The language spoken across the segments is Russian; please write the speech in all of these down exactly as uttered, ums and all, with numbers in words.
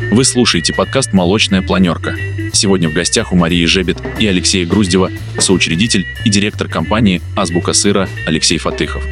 Вы слушаете подкаст «Молочная планерка». Сегодня в гостях у Марии Жебет и Алексея Груздева, соучредитель и директор компании «Азбука сыра» Алексей Фатыхов.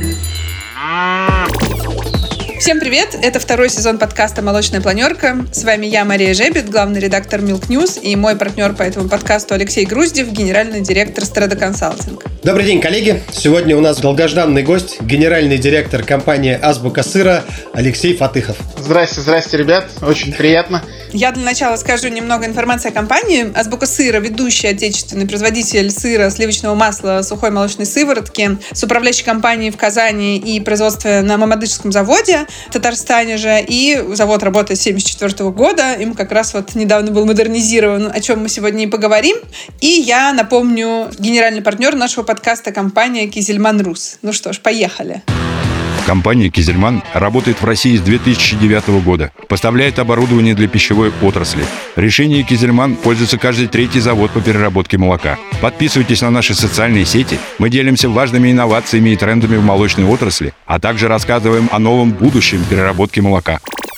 Всем привет! Это второй сезон подкаста «Молочная планерка». С вами я, Мария Жебет, главный редактор Milk News, и мой партнер по этому подкасту Алексей Груздев, генеральный директор Стрэда Консалтинг. Добрый день, коллеги! Сегодня у нас долгожданный гость, генеральный директор компании «Азбука сыра» Алексей Фатыхов. Здрасте, здрасте, ребят. Очень приятно. Я для начала скажу немного информации о компании. «Азбука сыра» – ведущий отечественный производитель сыра, сливочного масла, сухой молочной сыворотки, с управляющей компанией в Казани и производстве на Мамадышском заводе в Татарстане же. И завод работает с семьдесят четвёртого года. Им как раз вот недавно был модернизирован, о чем мы сегодня и поговорим. И я напомню, генеральный партнер нашего подкаста – компания «Кизельман Рус». Ну что ж, поехали. Компания «Кизельман» работает в России с две тысячи девятого года. Поставляет оборудование для пищевой отрасли. Решение «Кизельман» пользуется каждый третий завод по переработке молока. Подписывайтесь на наши социальные сети. Мы делимся важными инновациями и трендами в молочной отрасли, а также рассказываем о новом будущем переработки молока.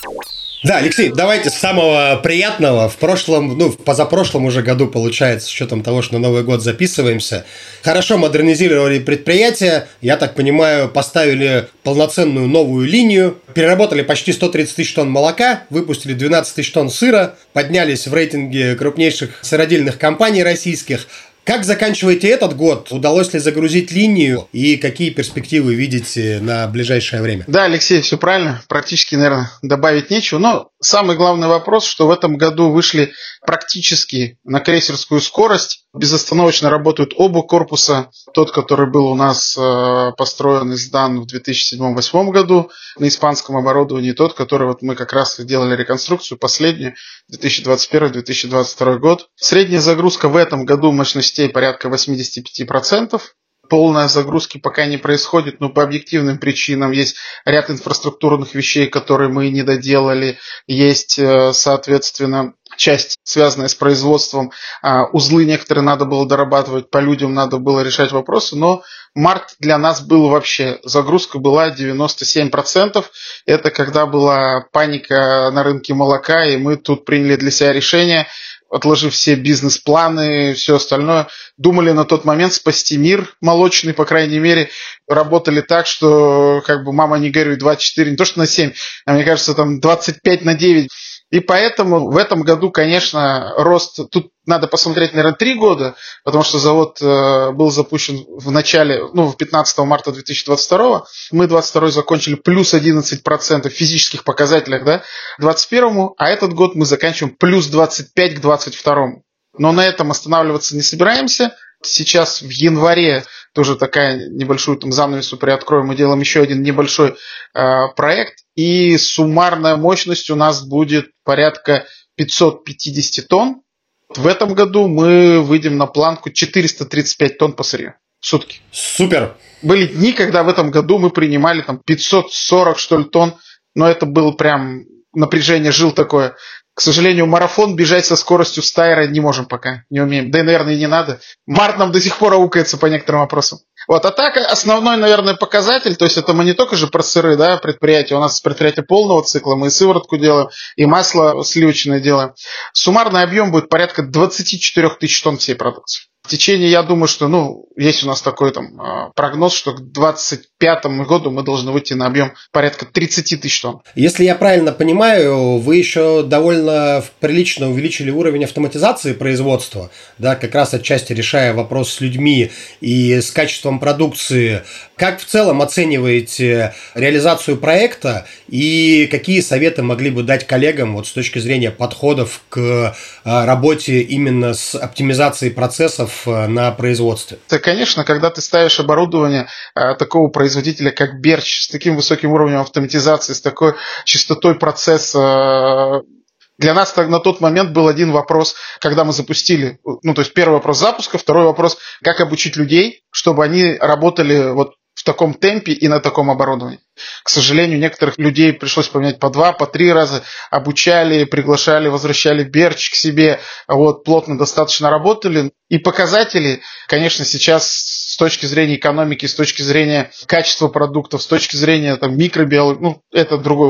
Да, Алексей, давайте с самого приятного. В прошлом, ну, в позапрошлом уже году, получается, с учетом того, что на Новый год записываемся, хорошо модернизировали предприятие. Я так понимаю, поставили полноценную новую линию, переработали почти сто тридцать тысяч тонн молока, выпустили двенадцать тысяч тонн сыра, поднялись в рейтинге крупнейших сыродельных компаний российских. Как заканчиваете этот год? Удалось ли загрузить линию? И какие перспективы видите на ближайшее время? Да, Алексей, все правильно. Практически, наверное, добавить нечего. Но самый главный вопрос, что в этом году вышли практически на крейсерскую скорость. Безостановочно работают оба корпуса. Тот, который был у нас э, построен и сдан в две тысячи седьмом — две тысячи восьмом году на испанском оборудовании. Тот, который вот мы как раз делали реконструкцию, последнюю, две тысячи двадцать первый — две тысячи двадцать второй год. Средняя загрузка в этом году мощностей порядка восемьдесят пять процентов. Полная загрузки пока не происходит, но по объективным причинам есть ряд инфраструктурных вещей, которые мы не доделали. Есть, соответственно, часть, связанная с производством. Узлы некоторые надо было дорабатывать, по людям надо было решать вопросы, но март для нас был вообще, загрузка была девяносто семь процентов. Это когда была паника на рынке молока, и мы тут приняли для себя решение, отложив все бизнес-планы, все остальное, думали на тот момент спасти мир молочный, по крайней мере, работали так, что как бы мама не горюй, двадцать четыре, не то что на семь, а мне кажется, там двадцать пять на девять. И поэтому в этом году, конечно, рост, тут надо посмотреть, наверное, три года, потому что завод э, был запущен в начале, ну, в пятнадцатого марта две тысячи двадцать второго. Мы двадцать второй закончили плюс одиннадцать процентов в физических показателях, да, двадцать первому, а этот год мы заканчиваем плюс двадцать пять к двадцать второму. Но на этом останавливаться не собираемся. Сейчас в январе тоже такая небольшую там занавесу приоткрою, мы делаем еще один небольшой э, проект, и суммарная мощность у нас будет порядка пятьсот пятьдесят тонн. В этом году мы выйдем на планку четыреста тридцать пять тонн по сырью в сутки. Супер! Были дни, когда в этом году мы принимали там пятьсот сорок, что ли, тонн, но это было прям напряжение, жил такое. К сожалению, марафон бежать со скоростью стайра не можем пока, не умеем. Да и, наверное, и не надо. Март нам до сих пор аукается по некоторым вопросам. Вот, а так, основной, наверное, показатель, то есть это мы не только же про сыры, да, предприятия, у нас предприятие полного цикла, мы и сыворотку делаем, и масло сливочное делаем. Суммарный объем будет порядка двадцать четыре тысячи тонн всей продукции. В течение, я думаю, что, ну, есть у нас такой там прогноз, что к двадцать пятому году мы должны выйти на объем порядка тридцать тысяч тонн. Если я правильно понимаю, вы еще довольно прилично увеличили уровень автоматизации производства, да, как раз отчасти решая вопрос с людьми и с качеством продукции. Как в целом оцениваете реализацию проекта и какие советы могли бы дать коллегам вот с точки зрения подходов к работе именно с оптимизацией процессов на производстве? Это, конечно, когда ты ставишь оборудование а, такого производителя, как Берч, с таким высоким уровнем автоматизации, с такой частотой процесса. Для нас на тот момент был один вопрос, когда мы запустили, ну, то есть первый вопрос запуска, второй вопрос, как обучить людей, чтобы они работали вот в таком темпе и на таком оборудовании. К сожалению, некоторых людей пришлось поменять по два, по три раза, обучали, приглашали, возвращали Берч к себе, вот, плотно достаточно работали. И показатели, конечно, сейчас с точки зрения экономики, с точки зрения качества продуктов, с точки зрения там, микробиологии, ну, это другой уровень.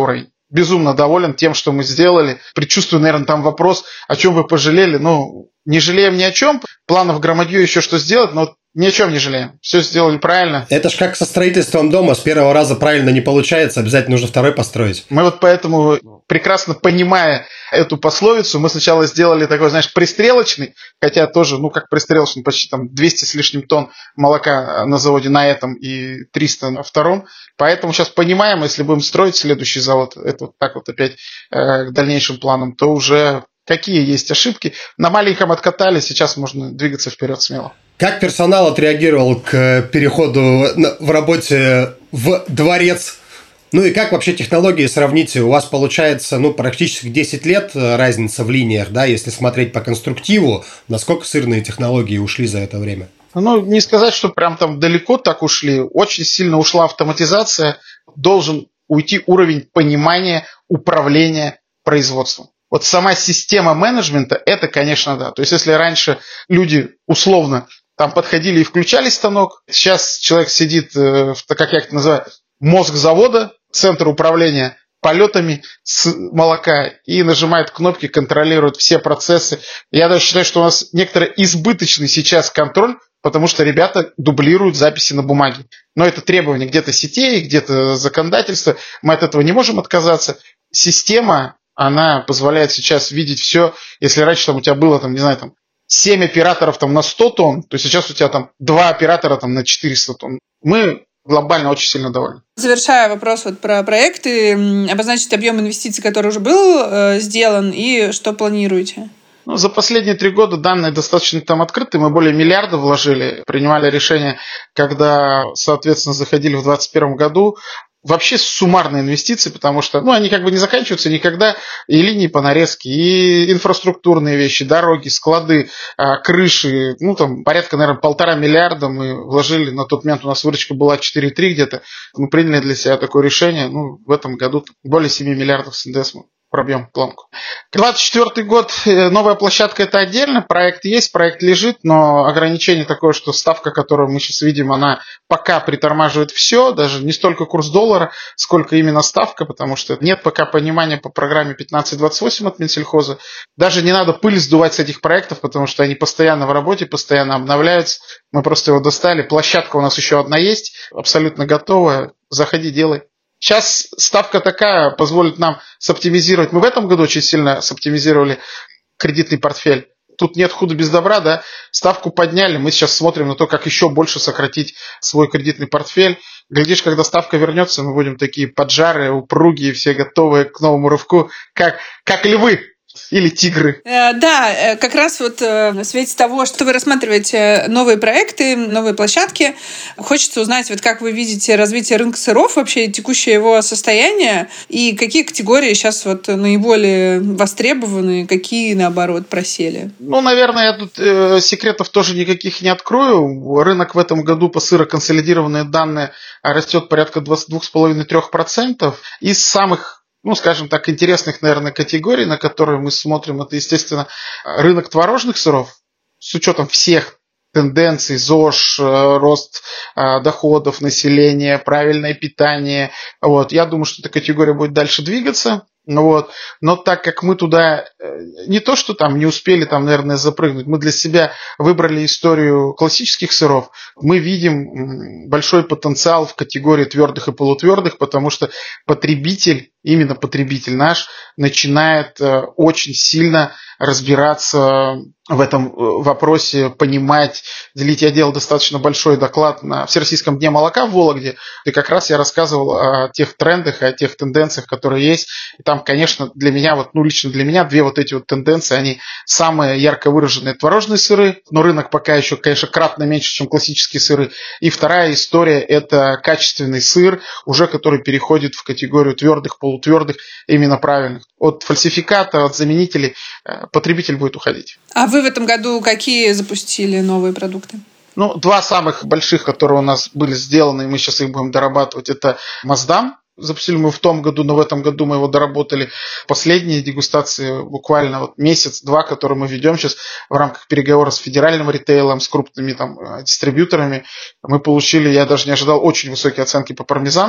безумно доволен тем, что мы сделали. Предчувствую, наверное, там вопрос, о чем вы пожалели. Ну, не жалеем ни о чем. Планов громадье еще что сделать, но ни о чем не жалеем. Все сделали правильно. Это ж как со строительством дома. С первого раза правильно не получается, обязательно нужно второй построить. Мы вот поэтому, прекрасно понимая эту пословицу, мы сначала сделали такой, знаешь, пристрелочный, хотя тоже, ну, как пристрелочный, почти там двести с лишним тонн молока на заводе на этом и триста на втором. Поэтому сейчас понимаем, если будем строить следующий завод, это вот так вот опять э, к дальнейшим планам, то уже какие есть ошибки. На маленьком откатали, сейчас можно двигаться вперед смело. Как персонал отреагировал к переходу в работе в дворец? Ну и как вообще технологии сравните? У вас получается, ну, практически десять лет разница в линиях, да, если смотреть по конструктиву, насколько сырные технологии ушли за это время? Ну, не сказать, что прям там далеко так ушли. Очень сильно ушла автоматизация. Должен уйти уровень понимания управления производством. Вот сама система менеджмента, это, конечно, да. То есть, если раньше люди условно там подходили и включали станок, сейчас человек сидит, как я это называю, мозг завода, центр управления полетами с молока и нажимает кнопки, контролирует все процессы. Я даже считаю, что у нас некоторый избыточный сейчас контроль, потому что ребята дублируют записи на бумаге. Но это требование где-то сетей, где-то законодательства. Мы от этого не можем отказаться. Система, она позволяет сейчас видеть все. Если раньше там, у тебя было, там, не знаю, там, семь операторов там, на сто тонн, то сейчас у тебя там два оператора там, на четыреста тонн. Мы глобально очень сильно довольны. Завершая вопрос вот про проекты, обозначить объем инвестиций, который уже был э, сделан, и что планируете? Ну, за последние три года данные достаточно там открыты. Мы более миллиарда вложили, принимали решение, когда, соответственно, заходили в двадцать первом году. Вообще суммарные инвестиции, потому что ну, они как бы не заканчиваются никогда. И линии по нарезке, и инфраструктурные вещи, дороги, склады, крыши. Ну, там порядка, наверное, полтора миллиарда мы вложили. На тот момент у нас выручка была четыре целых три где-то. Мы приняли для себя такое решение. Ну, в этом году более семи миллиардов с эн дэ эс мы пробьем планку. двадцать четвёртый год, новая площадка, это отдельно, проект есть, проект лежит, но ограничение такое, что ставка, которую мы сейчас видим, она пока притормаживает все, даже не столько курс доллара, сколько именно ставка, потому что нет пока понимания по программе пятнадцать двадцать восемь от Минсельхоза. Даже не надо пыль сдувать с этих проектов, потому что они постоянно в работе, постоянно обновляются. Мы просто его достали. Площадка у нас еще одна есть, абсолютно готовая. Заходи, делай. Сейчас ставка такая, позволит нам соптимизировать. Мы в этом году очень сильно соптимизировали кредитный портфель. Тут нет худа без добра, да. Ставку подняли, мы сейчас смотрим на то, как еще больше сократить свой кредитный портфель. Глядишь, когда ставка вернется, мы будем такие поджарые, упругие, все готовые к новому рывку, как, как львы. Или тигры. Да, как раз вот в свете того, что вы рассматриваете новые проекты, новые площадки, хочется узнать, вот как вы видите развитие рынка сыров, вообще текущее его состояние, и какие категории сейчас вот наиболее востребованы, какие, наоборот, просели? Ну, наверное, я тут э, секретов тоже никаких не открою. Рынок в этом году по сыроконсолидированные данные растет порядка двадцать два целых пять десятых - три процента. Из самых ну, скажем так, интересных, наверное, категорий, на которые мы смотрим, это, естественно, рынок творожных сыров, с учетом всех тенденций, ЗОЖ, рост доходов населения, правильное питание. Вот. Я думаю, что эта категория будет дальше двигаться. Вот. Но так как мы туда не то, что там не успели, там, наверное, запрыгнуть, мы для себя выбрали историю классических сыров, мы видим большой потенциал в категории твердых и полутвердых, потому что потребитель, именно потребитель наш, начинает очень сильно разбираться в этом вопросе, понимать, делить. Я делал достаточно большой доклад на Всероссийском дне молока в Вологде, и как раз я рассказывал о тех трендах, о тех тенденциях, которые есть. И там, конечно, для меня, вот, ну, лично для меня, две вот эти вот тенденции, они самые ярко выраженные творожные сыры, но рынок пока еще, конечно, кратно меньше, чем классические сыры. И вторая история – это качественный сыр, уже который переходит в категорию твердых, полутвердых, именно правильных. От фальсификата, от заменителей потребитель будет уходить. А вы в этом году какие запустили новые продукты? Ну, два самых больших, которые у нас были сделаны, и мы сейчас их будем дорабатывать, это Маздам. Запустили мы в том году, но в этом году мы его доработали. Последние дегустации, буквально вот месяц-два, которые мы ведем сейчас в рамках переговоров с федеральным ритейлом, с крупными там дистрибьюторами, мы получили, я даже не ожидал, очень высокие оценки по пармезану.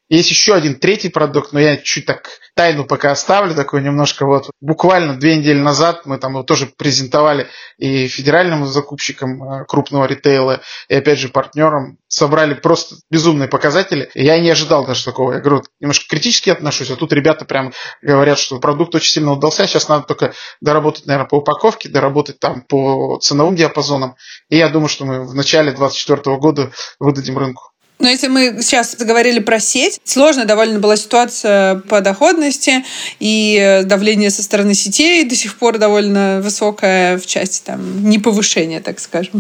Есть еще один третий продукт, но я чуть так тайну пока оставлю, такой немножко вот. Буквально две недели назад мы там его тоже презентовали и федеральным закупщикам крупного ритейла, и опять же партнерам. Собрали просто безумные показатели. Я не ожидал даже такого. Я говорю, немножко критически отношусь, а тут ребята прям говорят, что продукт очень сильно удался. Сейчас надо только доработать, наверное, по упаковке, доработать там по ценовым диапазонам. И я думаю, что мы в начале две тысячи двадцать четвёртого года выдадим рынку. Но если мы сейчас заговорили про сеть, сложная довольно была ситуация по доходности, и давление со стороны сетей до сих пор довольно высокое в части там, неповышения, так скажем,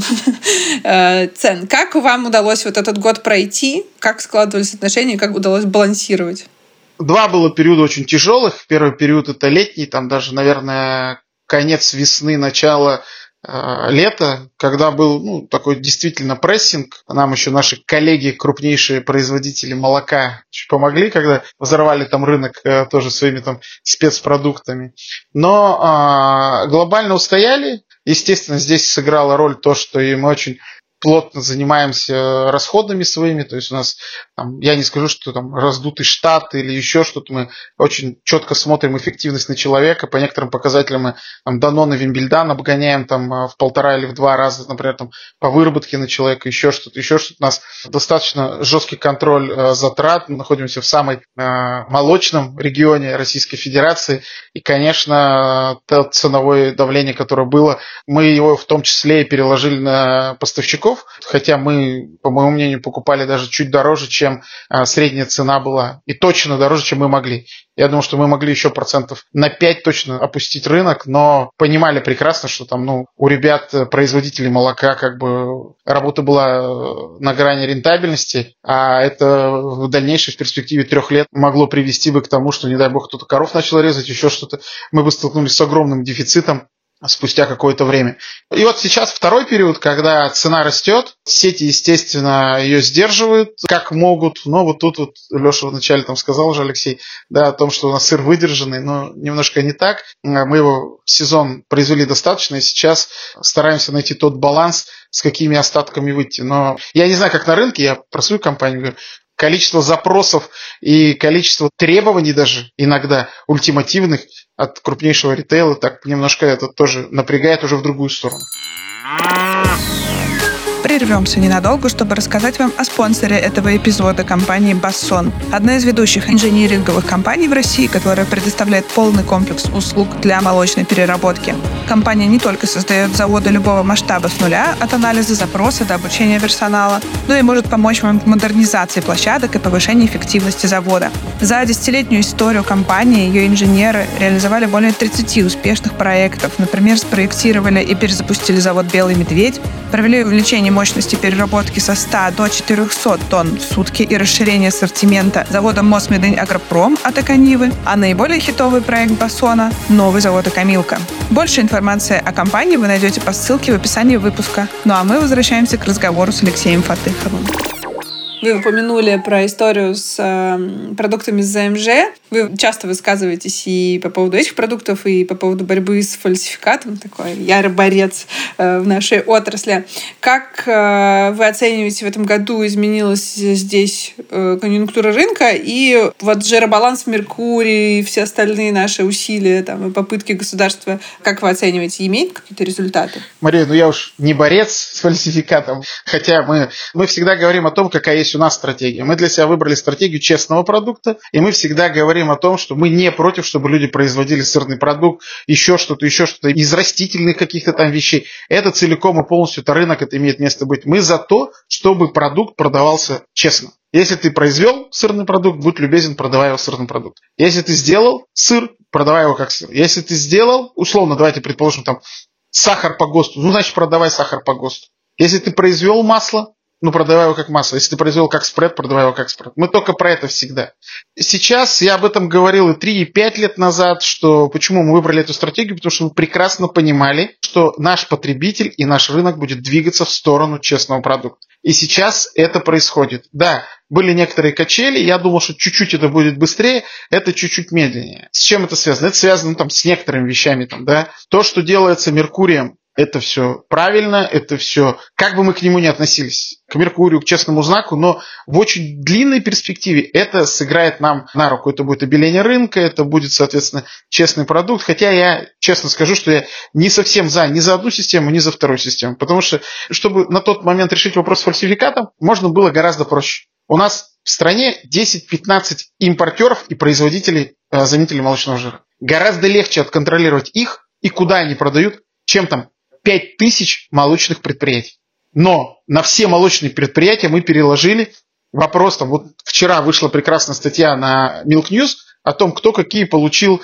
цен. Как вам удалось вот этот год пройти? Как складывались отношения? Как удалось балансировать? Два было периода очень тяжелых. Первый период – это летний, там даже, наверное, конец весны, начало лето, когда был ну, такой действительно прессинг. Нам еще наши коллеги, крупнейшие производители молока, помогли, когда взорвали там рынок тоже своими там спецпродуктами. Но а, глобально устояли. Естественно, здесь сыграла роль то, что и мы очень плотно занимаемся расходами своими, то есть у нас, там, я не скажу, что там раздутый штат или еще что-то, мы очень четко смотрим эффективность на человека, по некоторым показателям мы там, Данон и Вимбельдан обгоняем там, в полтора или в два раза, например, там, по выработке на человека, еще что-то, еще что-то. У нас достаточно жесткий контроль э, затрат, мы находимся в самой э, молочном регионе Российской Федерации, и, конечно, то ценовое давление, которое было, мы его в том числе и переложили на поставщиков, хотя мы, по моему мнению, покупали даже чуть дороже, чем а, средняя цена была, и точно дороже, чем мы могли. Я думаю, что мы могли еще процентов на пять точно опустить рынок, но понимали прекрасно, что там, ну, у ребят, производителей молока, как бы работа была на грани рентабельности, а это в дальнейшей в перспективе трех лет могло привести бы к тому, что, не дай бог, кто-то коров начал резать, еще что-то. Мы бы столкнулись с огромным дефицитом спустя какое-то время. И вот сейчас второй период, когда цена растет, сети, естественно, ее сдерживают, как могут. Но вот тут вот Леша вначале там сказал уже, Алексей, да, о том, что у нас сыр выдержанный, но немножко не так. Мы его в сезон произвели достаточно, и сейчас стараемся найти тот баланс, с какими остатками выйти. Но я не знаю, как на рынке, я про свою компанию говорю, количество запросов и количество требований даже иногда ультимативных от крупнейшего ритейла так немножко это тоже напрягает уже в другую сторону. Прервемся ненадолго, чтобы рассказать вам о спонсоре этого эпизода, компании Basson. Одна из ведущих инжиниринговых компаний в России, которая предоставляет полный комплекс услуг для молочной переработки. Компания не только создает заводы любого масштаба с нуля, от анализа запроса до обучения персонала, но и может помочь вам в модернизации площадок и повышении эффективности завода. За десятилетнюю историю компании ее инженеры реализовали более тридцати успешных проектов. Например, спроектировали и перезапустили завод «Белый медведь», провели увеличение мощности переработки со ста до четырехсот тонн в сутки и расширение ассортимента завода Мосмедынь Агропром от Эконивы, а наиболее хитовый проект Бассона – новый завод Экомилка. Больше информации о компании вы найдете по ссылке в описании выпуска. Ну а мы возвращаемся к разговору с Алексеем Фатыховым. Вы упомянули про историю с э, продуктами с ЗМЖ. Вы часто высказываетесь и по поводу этих продуктов, и по поводу борьбы с фальсификатом. Такой ярый борец э, в нашей отрасли. Как э, вы оцениваете, в этом году изменилась здесь э, конъюнктура рынка? И вот жиробаланс Меркурий, и все остальные наши усилия там, и попытки государства, как вы оцениваете, имеют какие-то результаты? Мария, ну я уж не борец с фальсификатом. Хотя мы, мы всегда говорим о том, какая есть у нас стратегия. Мы для себя выбрали стратегию честного продукта, и мы всегда говорим о том, что мы не против, чтобы люди производили сырный продукт, еще что-то, еще что-то из растительных каких-то там вещей. Это целиком и полностью, это рынок, это имеет место быть. Мы за то, чтобы продукт продавался честно. Если ты произвел сырный продукт, будь любезен, продавай его сырным продуктом. Если ты сделал сыр, продавай его как сыр. Если ты сделал, условно, давайте предположим, там, сахар по ГОСТу, ну, значит, продавай сахар по ГОСТу. Если ты произвел масло, ну, продавай его как масло. Если ты произвел как спред, продавай его как спред. Мы только про это всегда. Сейчас я об этом говорил и три, и пять лет назад, что почему мы выбрали эту стратегию, потому что мы прекрасно понимали, что наш потребитель и наш рынок будет двигаться в сторону честного продукта. И сейчас это происходит. Да, были некоторые качели, я думал, что чуть-чуть это будет быстрее, это чуть-чуть медленнее. С чем это связано? Это связано ну, там, с некоторыми вещами. Там, да? То, что делается Меркурием, Это все правильно, это все, как бы мы к нему ни относились, к Меркурию, к честному знаку, но в очень длинной перспективе это сыграет нам на руку. Это будет обеление рынка, это будет, соответственно, честный продукт. Хотя я честно скажу, что я не совсем за ни за одну систему, ни за вторую систему. Потому что, чтобы на тот момент решить вопрос с фальсификатом, можно было гораздо проще. У нас в стране десять-пятнадцать импортеров и производителей э, заменителей молочного жира. Гораздо легче отконтролировать их и куда они продают, чем там пять тысяч молочных предприятий. Но на все молочные предприятия мы переложили вопрос. Там, вот вчера вышла прекрасная статья на Milk News о том, кто какие получил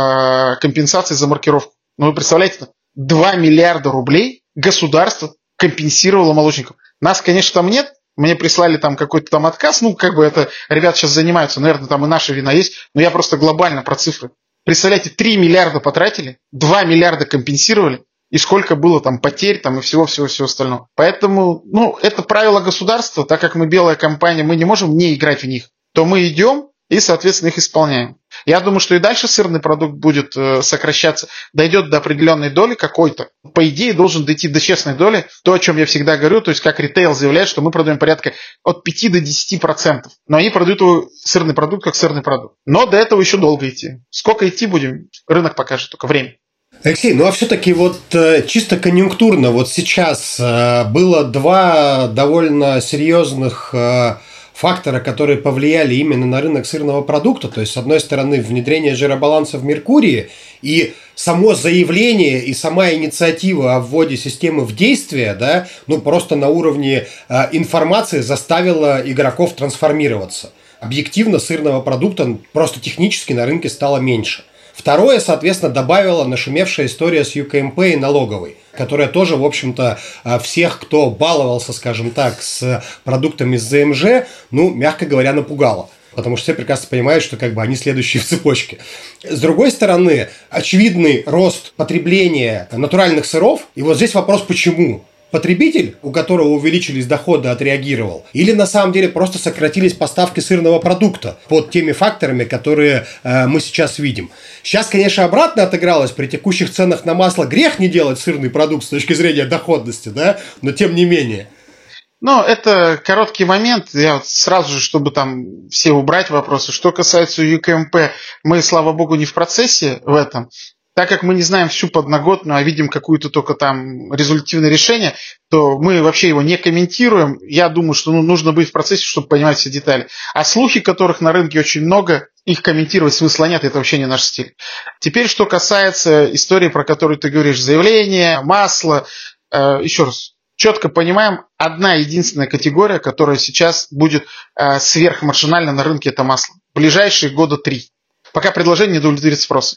э, компенсации за маркировку. Ну, вы представляете, два миллиарда рублей государство компенсировало молочникам. Нас, конечно, там нет. Мне прислали там какой-то там отказ. Ну, как бы это ребята сейчас занимаются. Наверное, там и наша вина есть. Но я просто глобально про цифры. Представляете, три миллиарда потратили, два миллиарда компенсировали. И сколько было там потерь там, и всего-всего-всего остального. Поэтому, ну, это правило государства, так как мы белая компания, мы не можем не играть в них, то мы идем и, соответственно, их исполняем. Я думаю, что и дальше сырный продукт будет э, сокращаться, дойдет до определенной доли какой-то. По идее, должен дойти до честной доли. То, о чем я всегда говорю, то есть как ритейл заявляет, что мы продаем порядка от пяти до десяти процентов. Но они продают его, сырный продукт как сырный продукт. Но до этого еще долго идти. Сколько идти будем, рынок покажет, только время. Алексей, ну а все-таки вот чисто конъюнктурно, вот сейчас было два довольно серьезных фактора, которые повлияли именно на рынок сырного продукта. То есть, с одной стороны, внедрение жиробаланса в Меркурии и само заявление и сама инициатива о вводе системы в действие, да, ну просто на уровне информации заставила игроков трансформироваться. Объективно сырного продукта просто технически на рынке стало меньше. Второе, соответственно, добавила нашумевшая история с ю ка эм пэ и налоговой, которая тоже, в общем-то, всех, кто баловался, скажем так, с продуктами с зэ эм жэ, ну, мягко говоря, напугала. Потому что все прекрасно понимают, что как бы они следующие в цепочке. С другой стороны, очевидный рост потребления натуральных сыров. И вот здесь вопрос, почему? Потребитель, у которого увеличились доходы, отреагировал? Или на самом деле просто сократились поставки сырного продукта под теми факторами, которые э, мы сейчас видим? Сейчас, конечно, обратно отыгралось. При текущих ценах на масло грех не делать сырный продукт с точки зрения доходности, да? Но тем не менее. Ну, это короткий момент. Я вот сразу же, чтобы там все убрать вопросы. Что касается ю ка эм пэ, мы, слава богу, не в процессе в этом. Так как мы не знаем всю подноготную, а видим какую-то только там результативное решение, то мы вообще его не комментируем. Я думаю, что ну, нужно быть в процессе, чтобы понимать все детали. А слухи, которых на рынке очень много, их комментировать смысла нет, это вообще не наш стиль. Теперь, что касается истории, про которую ты говоришь, заявление, масло, э, еще раз, четко понимаем, одна единственная категория, которая сейчас будет э, сверхмаржинальна на рынке, это масло. В ближайшие года три, пока предложение не удовлетворит спрос.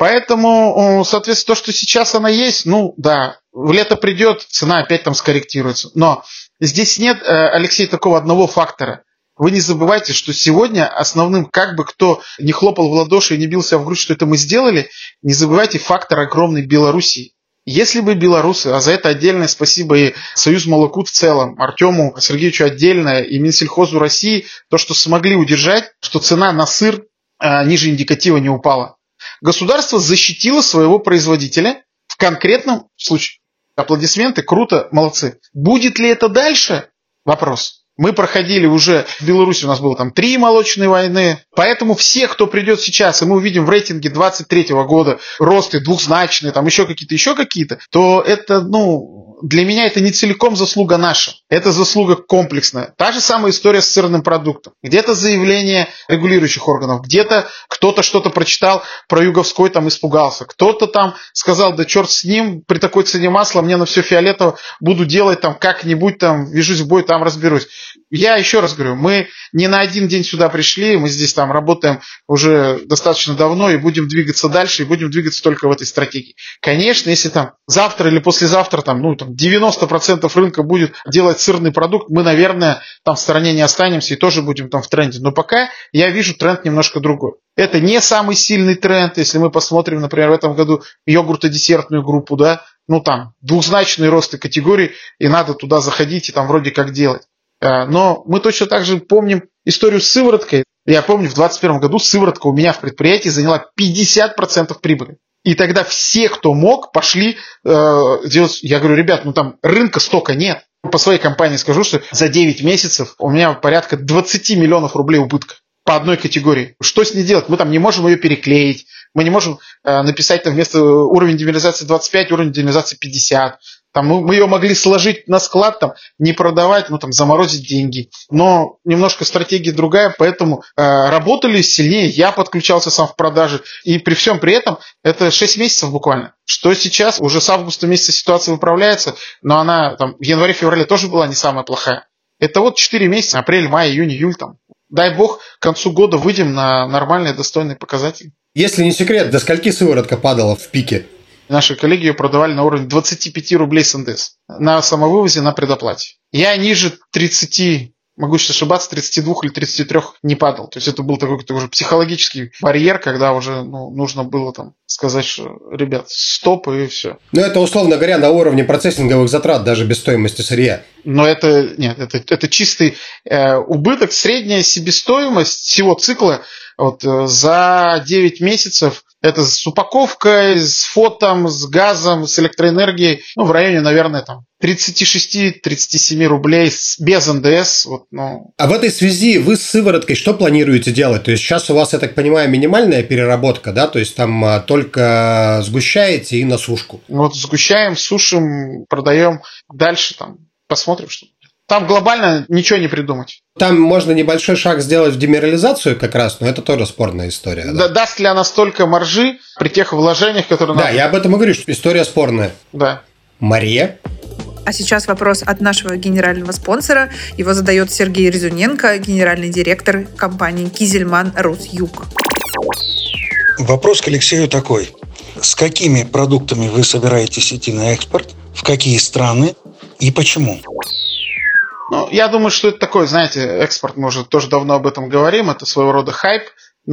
Поэтому, соответственно, то, что сейчас она есть, ну да, в лето придет, цена опять там скорректируется. Но здесь нет, Алексей, такого одного фактора. Вы не забывайте, что сегодня основным, как бы кто не хлопал в ладоши и не бился в грудь, что это мы сделали, не забывайте фактор огромной Белоруссии. Если бы белорусы, а за это отдельное спасибо и Союз Молокут в целом, Артему Сергеевичу отдельное и Минсельхозу России, то, что смогли удержать, что цена на сыр а, ниже индикатива не упала. Государство защитило своего производителя в конкретном случае. Аплодисменты, круто, молодцы. Будет ли это дальше? Вопрос. Мы проходили уже, в Беларуси у нас было там три молочные войны, поэтому все, кто придет сейчас, и мы увидим в рейтинге двадцать третьего года росты двухзначные, там еще какие-то, еще какие-то, то это, ну, для меня это не целиком заслуга наша, это заслуга комплексная. Та же самая история с сырным продуктом. Где-то заявление регулирующих органов, где-то кто-то что-то прочитал про Юговской, там испугался, кто-то там сказал, да черт с ним, при такой цене масла мне на все фиолетово, буду делать там как-нибудь, там, вяжусь в бой, там разберусь. Я еще раз говорю, мы не на один день сюда пришли, мы здесь там работаем уже достаточно давно и будем двигаться дальше, и будем двигаться только в этой стратегии. Конечно, если там завтра или послезавтра там, ну, там девяносто процентов рынка будет делать сырный продукт, мы, наверное, там в стороне не останемся и тоже будем там в тренде. Но пока я вижу тренд немножко другой. Это не самый сильный тренд, если мы посмотрим, например, в этом году йогурто-десертную группу, да, ну там двухзначные росты категорий, и надо туда заходить и там вроде как делать. Но мы точно так же помним историю с сывороткой. Я помню, в двадцать первом году сыворотка у меня в предприятии заняла пятьдесят процентов прибыли. И тогда все, кто мог, пошли э, делать... Я говорю, ребят, ну там рынка столько нет. По своей компании скажу, что за девять месяцев у меня порядка двадцать миллионов рублей убытка по одной категории. Что с ней делать? Мы там не можем ее переклеить, мы не можем э, написать там вместо уровень демиnerализации двадцать пять, уровень демиnerализации пятьдесят. Там мы, мы ее могли сложить на склад, там, не продавать, ну там заморозить деньги. Но немножко стратегия другая, поэтому э, работали сильнее. Я подключался сам в продаже. И при всем при этом это шесть месяцев буквально. Что сейчас? Уже с августа месяца ситуация выправляется, но она там в январе-феврале тоже была не самая плохая. Это вот четыре месяца, апрель, май, июнь, июль там. Дай бог, к концу года выйдем на нормальные, достойные показатели. Если не секрет, до скольки сыворотка падала в пике? Наши коллеги ее продавали на уровне двадцать пять рублей с эн дэ эс. На самовывозе, на предоплате. Я ниже тридцати, могу сейчас ошибаться, тридцати двух или тридцати трёх не падал. То есть это был такой уже психологический барьер, когда уже ну, нужно было там сказать, что, ребят, стоп и все. Ну, это, условно говоря, на уровне процессинговых затрат, даже без стоимости сырья. Но это, нет, это, это чистый э, убыток. Средняя себестоимость всего цикла вот, э, за девять месяцев, это с упаковкой, с фотом, с газом, с электроэнергией, ну, в районе, наверное, там тридцать шесть - тридцать семь рублей без эн дэ эс. Вот, ну. А в этой связи вы с сывороткой что планируете делать? То есть сейчас у вас, я так понимаю, минимальная переработка, да? То есть там а, только сгущаете и на сушку. Вот сгущаем, сушим, продаем. Дальше там посмотрим, что. Там глобально ничего не придумать. Там можно небольшой шаг сделать в демиnerализацию как раз, но это тоже спорная история. Да? Да, даст ли она столько маржи при тех вложениях, которые... Да, надо... я об этом и говорю, что история спорная. Да. Мария? А сейчас вопрос от нашего генерального спонсора. Его задает Сергей Резуненко, генеральный директор компании «Кизельман Русюг». Вопрос к Алексею такой. С какими продуктами вы собираетесь идти на экспорт? В какие страны и почему? Ну, я думаю, что это такой, знаете, экспорт, мы уже тоже давно об этом говорим, это своего рода хайп,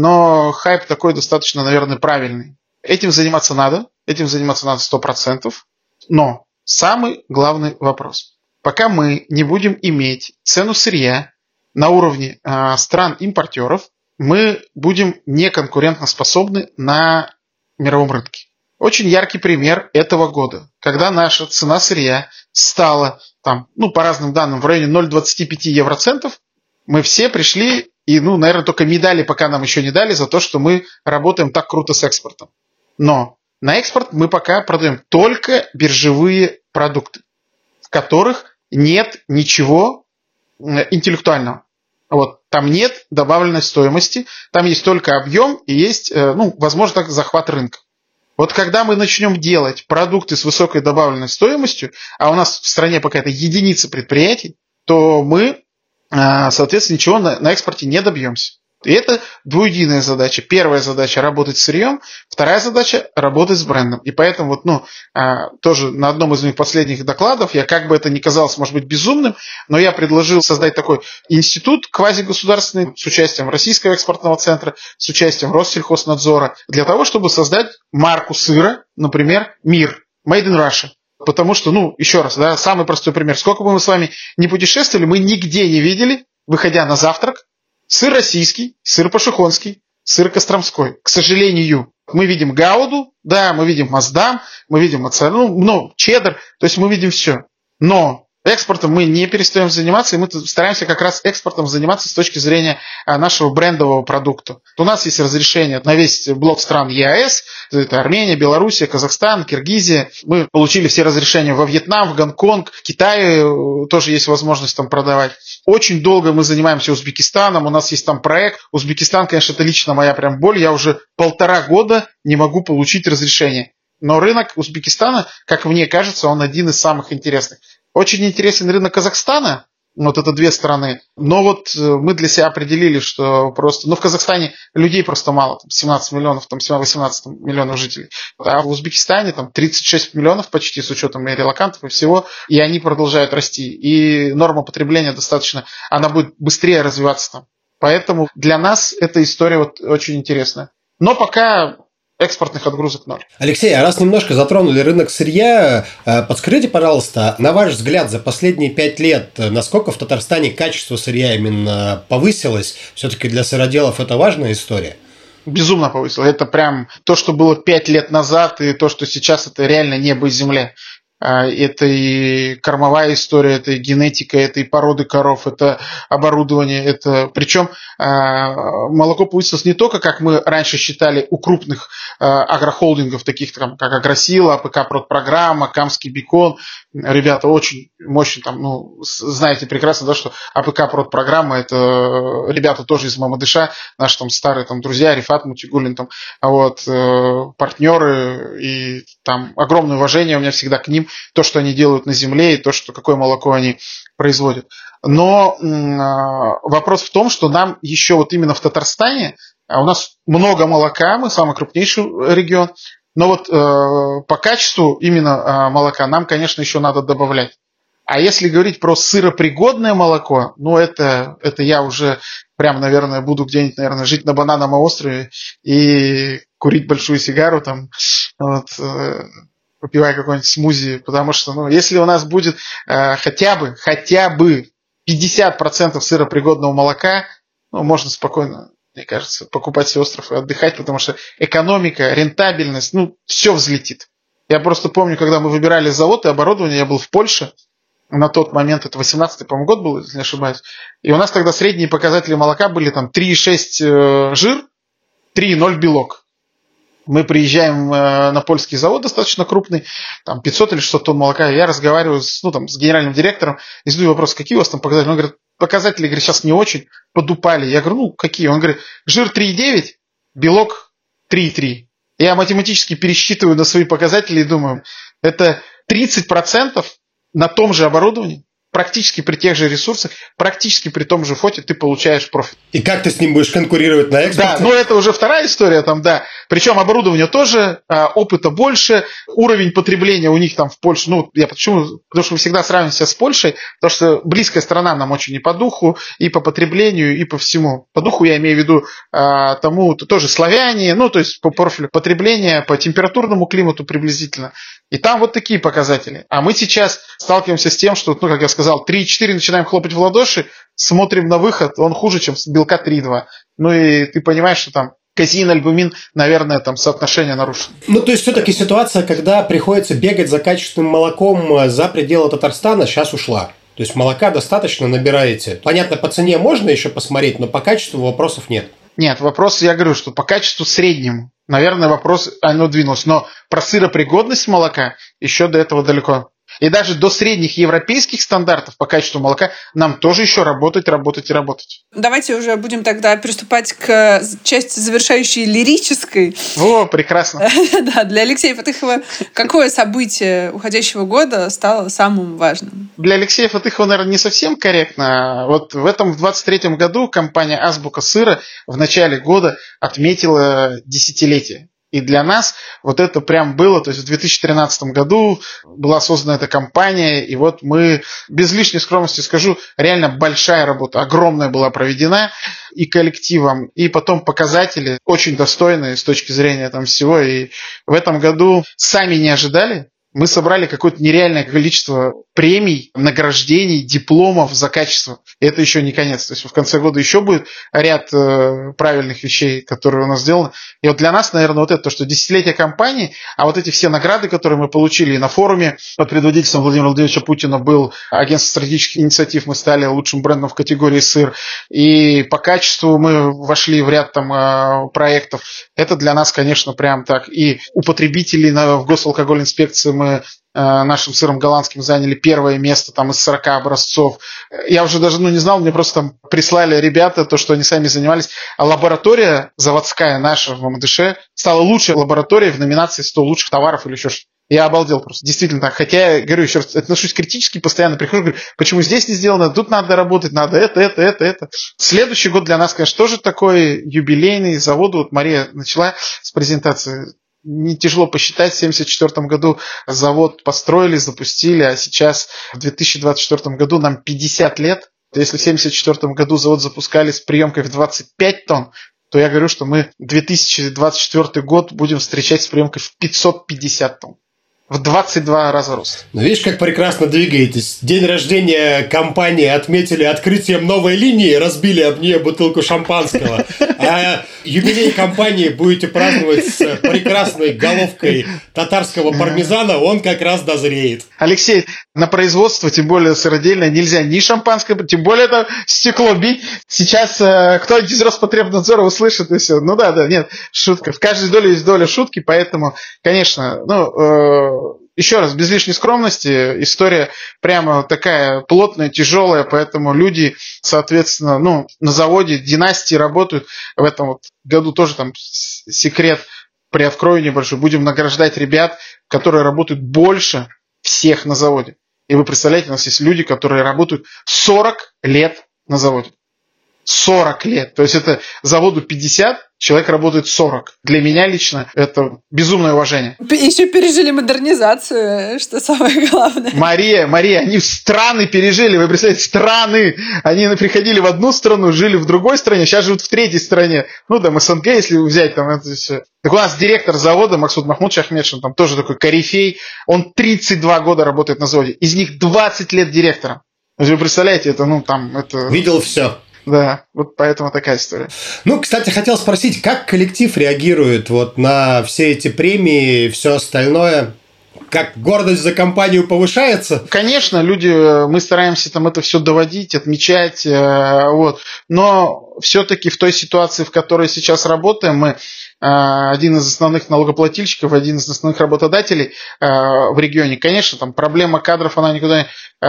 но хайп такой достаточно, наверное, правильный. Этим заниматься надо, этим заниматься надо сто процентов, но самый главный вопрос. Пока мы не будем иметь цену сырья на уровне э, стран-импортеров, мы будем неконкурентоспособны на мировом рынке. Очень яркий пример этого года, когда наша цена сырья стала, там, ну, по разным данным, в районе ноль целых двадцать пять евроцентов, мы все пришли, и, ну, наверное, только медали пока нам еще не дали за то, что мы работаем так круто с экспортом. Но на экспорт мы пока продаем только биржевые продукты, в которых нет ничего интеллектуального. Вот, там нет добавленной стоимости, там есть только объем и есть, ну, возможно, так захват рынка. Вот когда мы начнем делать продукты с высокой добавленной стоимостью, а у нас в стране пока это единицы предприятий, то мы, соответственно, ничего на экспорте не добьемся. И это двуединая задача. Первая задача – работать с сырьем, вторая задача – работать с брендом. И поэтому вот, ну, тоже на одном из моих последних докладов, я, как бы это ни казалось, может быть, безумным, но я предложил создать такой институт квазигосударственный с участием Российского экспортного центра, с участием Россельхознадзора, для того, чтобы создать марку сыра, например, «Мир», «Made in Russia». Потому что, ну, еще раз, да, самый простой пример. Сколько бы мы с вами не путешествовали, мы нигде не видели, выходя на завтрак, сыр российский, сыр пашихонский, сыр костромской. К сожалению, мы видим гауду, да, мы видим маздам, мы видим моцареллу, ну, ну, чеддер, то есть мы видим все. Но экспортом мы не перестаем заниматься, и мы стараемся как раз экспортом заниматься с точки зрения нашего брендового продукта. У нас есть разрешение на весь блок стран е а эс, это Армения, Белоруссия, Казахстан, Киргизия. Мы получили все разрешения во Вьетнам, в Гонконг, в Китае тоже есть возможность там продавать. Очень долго мы занимаемся Узбекистаном, у нас есть там проект. Узбекистан, конечно, это лично моя прям боль, я уже полтора года не могу получить разрешение. Но рынок Узбекистана, как мне кажется, он один из самых интересных. Очень интересен рынок Казахстана, вот это две страны, но вот мы для себя определили, что просто, ну в Казахстане людей просто мало, там семнадцать миллионов, там восемнадцать миллионов жителей, а в Узбекистане там тридцать шесть миллионов почти с учетом и релокантов и всего, и они продолжают расти, и норма потребления достаточно, она будет быстрее развиваться там, поэтому для нас эта история вот очень интересная, но пока экспортных отгрузок ноль. Алексей, а раз немножко затронули рынок сырья, подскажите, пожалуйста, на ваш взгляд, за последние пять лет, насколько в Татарстане качество сырья именно повысилось? Все-таки для сыроделов это важная история. Безумно повысило. Это прям то, что было пять лет назад, и то, что сейчас, это реально небо и земля. Это и кормовая история, это и генетика, это и породы коров, это оборудование. Это... Причем молоко повысилось не только, как мы раньше считали, у крупных агрохолдингов, таких там, как Агросила, АПК Продпрограмма, Камский Бекон. Ребята очень мощно, там, ну, знаете прекрасно, да, что АПК Продпрограмма — это ребята тоже из Мамадыша, наши там старые там, друзья, Рифат Мутигулин, там, вот, партнеры, и там огромное уважение у меня всегда к ним. То, что они делают на земле, и то, что, какое молоко они производят. Но м- вопрос в том, что нам еще вот именно в Татарстане, у нас много молока, мы самый крупнейший регион, но вот э, по качеству именно э, молока нам, конечно, еще надо добавлять. А если говорить про сыропригодное молоко, ну это, это я уже прям, наверное, буду где-нибудь, наверное, жить на Банановом острове и курить большую сигару там, вот, э, попивая какой-нибудь смузи, потому что, ну, если у нас будет э, хотя бы, хотя бы пятьдесят процентов сыропригодного молока, ну, можно спокойно, мне кажется, покупать себе остров и отдыхать, потому что экономика, рентабельность, ну, все взлетит. Я просто помню, когда мы выбирали завод и оборудование, я был в Польше, на тот момент, это восемнадцатый, по-моему, год был, если не ошибаюсь, и у нас тогда средние показатели молока были там три и шесть э, жир, три и ноль белок. Мы приезжаем э, на польский завод достаточно крупный, там пятьсот или шестьсот тонн молока, и я разговариваю с, ну, там, с генеральным директором и задаю вопрос, какие у вас там показатели? Он говорит, показатели, говорит, сейчас не очень, подупали. Я говорю, ну, какие? Он говорит, жир три и девять, белок три и три. Я математически пересчитываю на свои показатели и думаю, это тридцать процентов на том же оборудовании, практически при тех же ресурсах, практически при том же фоте ты получаешь профит. И как ты с ним будешь конкурировать на экспорте? Да, но это уже вторая история, там, да. Причем оборудование тоже, опыта больше, уровень потребления у них там в Польше, ну, я почему? Потому что мы всегда сравниваем себя с Польшей, потому что близкая страна нам очень и по духу, и по потреблению, и по всему. По духу я имею в виду а, тому, тоже славяне, ну, то есть по профилю потребления, по температурному климату приблизительно. И там вот такие показатели. А мы сейчас сталкиваемся с тем, что, ну, как я сказал, три-четыре начинаем хлопать в ладоши, смотрим на выход, он хуже, чем с белка три и два. Ну и ты понимаешь, что там казеин, альбумин, наверное, там соотношение нарушено. Ну, то есть все-таки ситуация, когда приходится бегать за качественным молоком за пределы Татарстана, сейчас ушла. То есть молока достаточно набираете. Понятно, по цене можно еще посмотреть, но по качеству вопросов нет. Нет, вопрос, я говорю, что по качеству среднему, наверное, вопрос, оно двинулось. Но про сыропригодность молока еще до этого далеко. И даже до средних европейских стандартов по качеству молока нам тоже еще работать, работать и работать. Давайте уже будем тогда приступать к части завершающей лирической. О, прекрасно. Да, для Алексея Фатыхова какое событие уходящего года стало самым важным? Для Алексея Фатыхова, наверное, не совсем корректно. Вот в этом, в двадцать третьем году компания «Азбука сыра» в начале года отметила десятилетие. И для нас вот это прям было, то есть в две тысячи тринадцатом году была создана эта компания, и вот мы, без лишней скромности скажу, реально большая работа, огромная была проведена и коллективом, и потом показатели очень достойные с точки зрения там всего. И в этом году сами не ожидали. Мы собрали какое-то нереальное количество премий, награждений, дипломов за качество. И это еще не конец. То есть в конце года еще будет ряд э, правильных вещей, которые у нас сделаны. И вот для нас, наверное, вот это, то, что десятилетие компании, а вот эти все награды, которые мы получили и на форуме под предводительством Владимира Владимировича Путина был агентство стратегических инициатив, мы стали лучшим брендом в категории сыр. И по качеству мы вошли в ряд там э, проектов. Это для нас, конечно, прям так. И у потребителей на, в госалкогольной инспекции мы мы нашим сыром голландским заняли первое место там из сорока образцов. Я уже даже ну, не знал, мне просто там прислали ребята, то, что они сами занимались. А лаборатория заводская наша в Мамадыше стала лучшей лабораторией в номинации сто лучших товаров или еще что-то. Я обалдел просто, действительно так. Хотя, я говорю еще раз, отношусь критически, постоянно прихожу, говорю, почему здесь не сделано, тут надо работать, надо это, это, это, это. Следующий год для нас, конечно, тоже такой юбилейный. Заводу, вот Мария начала с презентации. Не тяжело посчитать, в семьдесят четвёртом году завод построили, запустили, а сейчас в две тысячи двадцать четвёртом году нам пятьдесят лет. Если в семьдесят четвёртом году завод запускали с приемкой в двадцать пять тонн, то я говорю, что мы две тысячи двадцать четвёртый год будем встречать с приемкой в пятьсот пятьдесят тонн. В двадцать два раза рост. Ну, видишь, как прекрасно двигаетесь. День рождения компании отметили открытием новой линии, разбили об нее бутылку шампанского. А юбилей компании будете праздновать с прекрасной головкой татарского пармезана, он как раз дозреет. Алексей, на производство, тем более сыродельное, нельзя ни шампанское, тем более это стекло бить. Сейчас э, кто-нибудь из Роспотребнадзора услышит и все. Ну да, да, нет, шутка. В каждой доле есть доля шутки, поэтому, конечно, ну, э, еще раз, без лишней скромности, история прямо такая плотная, тяжелая, поэтому люди, соответственно, ну, на заводе династии работают. В этом вот году тоже там секрет приоткрою небольшой. Будем награждать ребят, которые работают больше всех на заводе. И вы представляете, у нас есть люди, которые работают сорок лет на заводе. сорок лет. То есть это заводу пятьдесят, человек работает сорок. Для меня лично это безумное уважение. Еще пережили модернизацию, что самое главное. Мария, Мария, они страны пережили, вы представляете, страны. Они приходили в одну страну, жили в другой стране, сейчас живут в третьей стране. Ну, там, СНГ, если взять, там, это все. Так у нас директор завода Максут Махмуд Шахмедшин, там тоже такой корифей, он тридцать два года работает на заводе, из них двадцать лет директором. Вы представляете, это, ну, там, это... Видел все. Да, вот поэтому такая история. Ну, кстати, хотел спросить, как коллектив реагирует вот на все эти премии и все остальное? Как гордость за компанию повышается? Конечно, люди, мы стараемся там это все доводить, отмечать, вот. Но все-таки в той ситуации, в которой сейчас работаем, мы один из основных налогоплательщиков, один из основных работодателей в регионе. Конечно, там проблема кадров, она никуда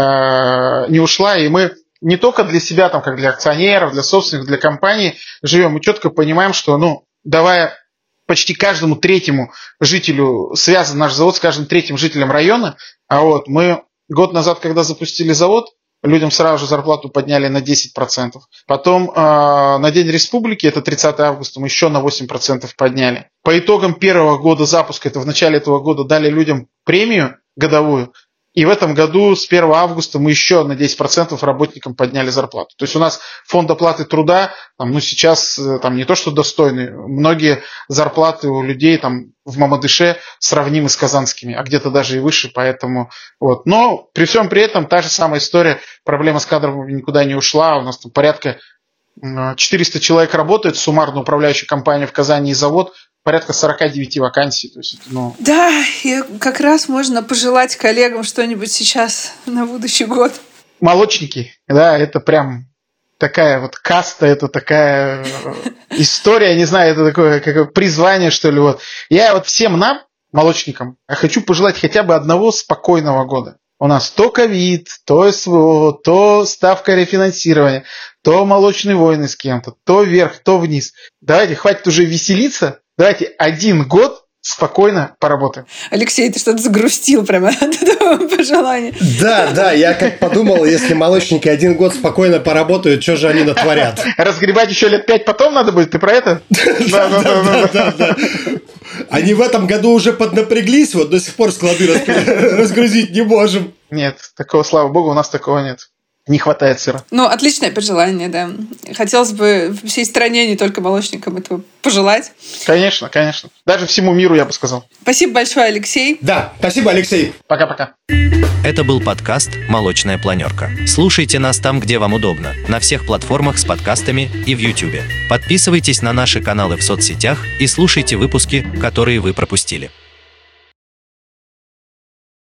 не ушла, и мы не только для себя, там, как для акционеров, для собственников, для компаний живем, мы четко понимаем, что, ну, давая почти каждому третьему жителю, связан наш завод с каждым третьим жителем района, а вот мы год назад, когда запустили завод, людям сразу же зарплату подняли на десять процентов. Потом э, на День Республики, это тридцатого августа, мы еще на восемь процентов подняли. По итогам первого года запуска, это в начале этого года, дали людям премию годовую. И в этом году с первого августа мы еще на десять процентов работникам подняли зарплату. То есть у нас фонд оплаты труда, там, ну, сейчас там, не то что достойный, многие зарплаты у людей там, в Мамадыше сравнимы с казанскими, а где-то даже и выше. Поэтому, вот. Но при всем при этом та же самая история, проблема с кадрами никуда не ушла. У нас там порядка четыреста человек работает, суммарно управляющая компания в Казани и завод. Порядка сорок девять вакансий. То есть, ну... Да, и как раз можно пожелать коллегам что-нибудь сейчас на будущий год. Молочники, да, это прям такая вот каста, это такая история, не знаю, это такое как призвание, что ли. Вот. Я вот всем нам, молочникам, хочу пожелать хотя бы одного спокойного года. У нас то ковид, то СВО, то ставка рефинансирования, то молочные войны с кем-то, то вверх, то вниз. Давайте, хватит уже веселиться. Давайте один год спокойно поработаем. Алексей, ты что-то загрустил прямо от этого пожелания. Да, да, я как подумал, если молочники один год спокойно поработают, что же они натворят? Разгребать еще лет пять потом надо будет, ты про это? Да, да, да, да. Они в этом году уже поднапряглись, вот до сих пор склады разгрузить не можем. Нет, такого, слава богу, у нас такого нет. Не хватает сыра. Ну, отличное пожелание, да. Хотелось бы всей стране, не только молочникам, этого пожелать. Конечно, конечно. Даже всему миру, я бы сказал. Спасибо большое, Алексей. Да, спасибо, Алексей. Пока-пока. Это был подкаст «Молочная планерка». Слушайте нас там, где вам удобно, на всех платформах с подкастами и в Ютубе. Подписывайтесь на наши каналы в соцсетях и слушайте выпуски, которые вы пропустили.